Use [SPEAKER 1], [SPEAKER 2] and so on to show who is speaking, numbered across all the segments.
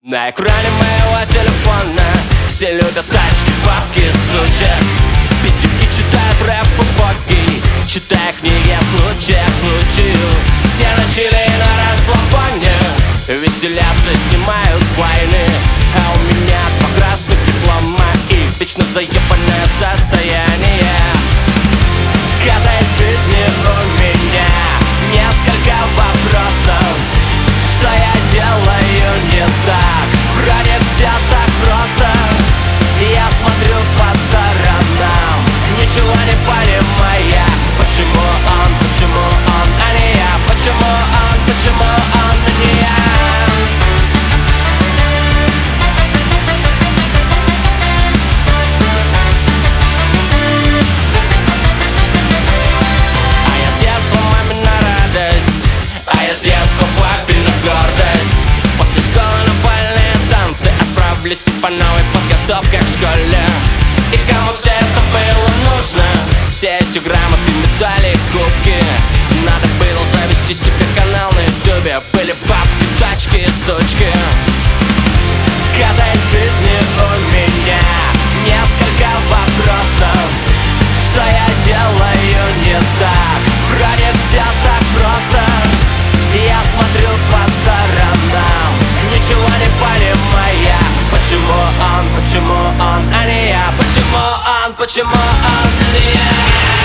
[SPEAKER 1] На экране моего телефона все любят тачки, бабки, сучек. Пиздюки читают рэп по попки, читая книги о случаях, случаю. Все начали на расслабоне, веселятся и снимают войны. А у меня два красных диплома и вечно заебанное состояние. К этой жизни у меня несколько вопросов. Что я делаю не так? Вроде все так просто. Я смотрю по сторонам, ничего не понимая. Почему он, а не я? Почему он, а не я? А я с детства мамина радость, а я с детства папина гордость. После школы на бальные танцы отправились и по новой подготовке к школе. И кому все это было нужно? Все эти грамоты, медали, кубки. Надо было завести себе канал на ютубе. Были бабки, тачки и сучки. К этой жизни у меня несколько вопросов. Что я делаю не так? Вроде все так просто. Я смотрю по сторонам, ничего не понимая. Почему он, а не я? Почему он, а не я?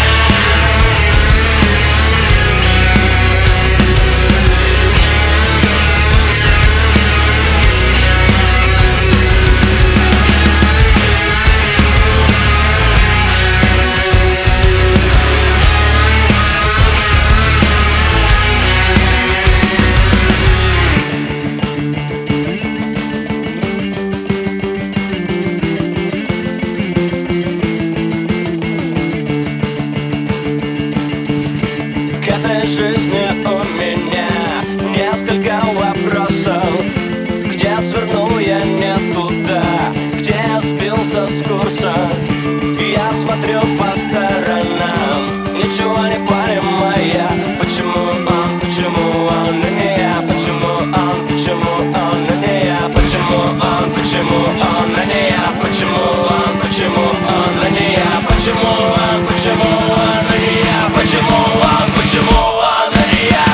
[SPEAKER 1] К этой жизни у меня несколько вопросов. Где свернул я не туда? Где я сбился с курса? Я смотрю по сторонам, ничего не понимая. Почему он, а не я? Почему он, а не я? Почему он, а не я? Почему он, а не я? Почему он, а не я? Почему он, а не я?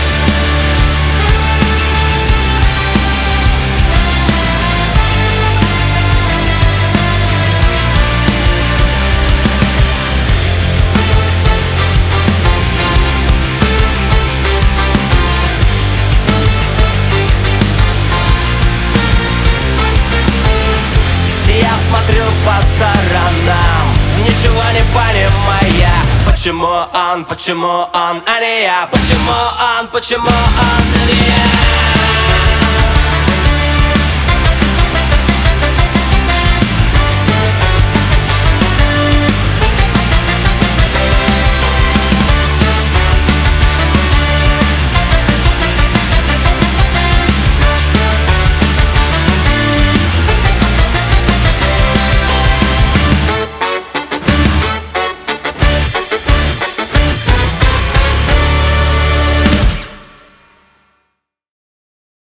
[SPEAKER 1] Я смотрю по сторонам, ничего не понимая. Почему он, а не я? Почему он, а не я?